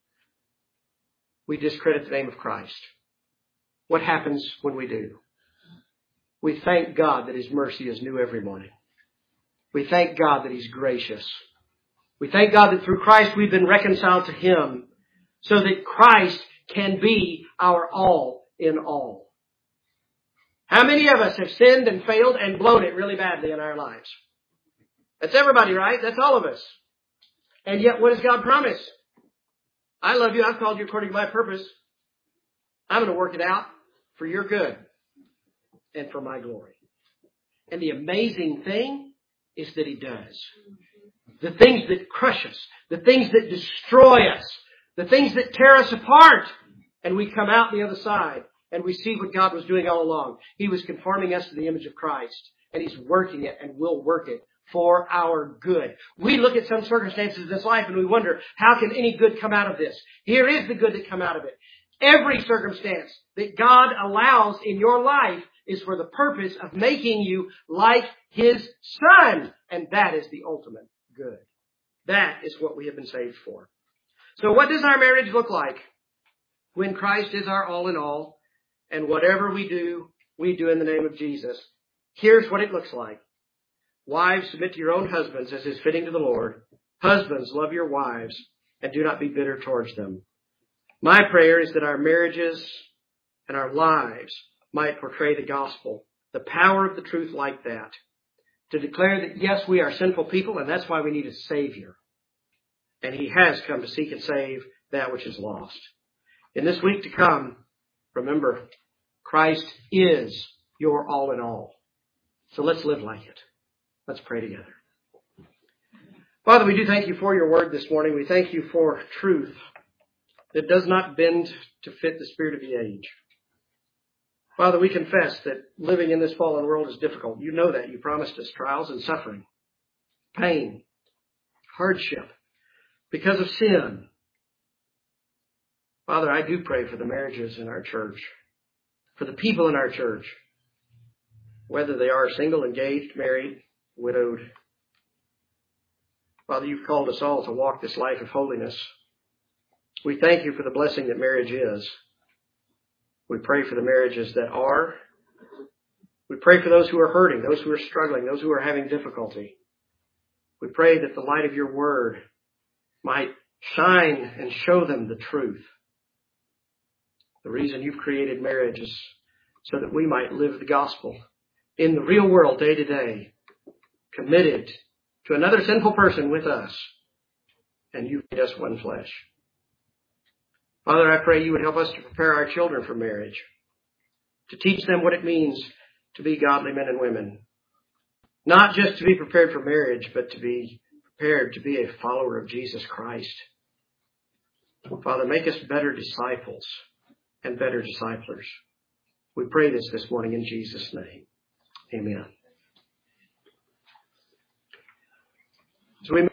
we discredit the name of Christ. What happens when we do? We thank God that his mercy is new every morning. We thank God that he's gracious. We thank God that through Christ we've been reconciled to him so that Christ can be our all in all. How many of us have sinned and failed and blown it really badly in our lives? That's everybody, right? That's all of us. And yet what does God promise? I love you. I've called you according to my purpose. I'm going to work it out for your good and for my glory. And the amazing thing is that he does. The things that crush us, the things that destroy us, the things that tear us apart, and we come out the other side and we see what God was doing all along. He was conforming us to the image of Christ, and he's working it and will work it for our good. We look at some circumstances in this life and we wonder, how can any good come out of this? Here is the good that come out of it. Every circumstance that God allows in your life is for the purpose of making you like his Son. And that is the ultimate good. That is what we have been saved for. So what does our marriage look like when Christ is our all in all? And whatever we do in the name of Jesus. Here's what it looks like. Wives, submit to your own husbands as is fitting to the Lord. Husbands, love your wives and do not be bitter towards them. My prayer is that our marriages and our lives might portray the gospel, the power of the truth like that, to declare that, yes, we are sinful people, and that's why we need a Savior. And he has come to seek and save that which is lost. In this week to come, remember, Christ is your all in all. So let's live like it. Let's pray together. Father, we do thank you for your word this morning. We thank you for truth that does not bend to fit the spirit of the age. Father, we confess that living in this fallen world is difficult. You know that. You promised us trials and suffering, pain, hardship because of sin. Father, I do pray for the marriages in our church, for the people in our church, whether they are single, engaged, married, widowed. Father, you've called us all to walk this life of holiness. We thank you for the blessing that marriage is. We pray for the marriages that are. We pray for those who are hurting, those who are struggling, those who are having difficulty. We pray that the light of your word might Shine and show them the truth. The reason you've created marriage is so that we might live the gospel in the real world day to day, committed to another sinful person with us, and you've made us one flesh. Father, I pray you would help us to prepare our children for marriage, to teach them what it means to be godly men and women. Not just to be prepared for marriage, but to be prepared to be a follower of Jesus Christ. Father, make us better disciples and better disciplers. We pray this morning in Jesus' name. Amen. So we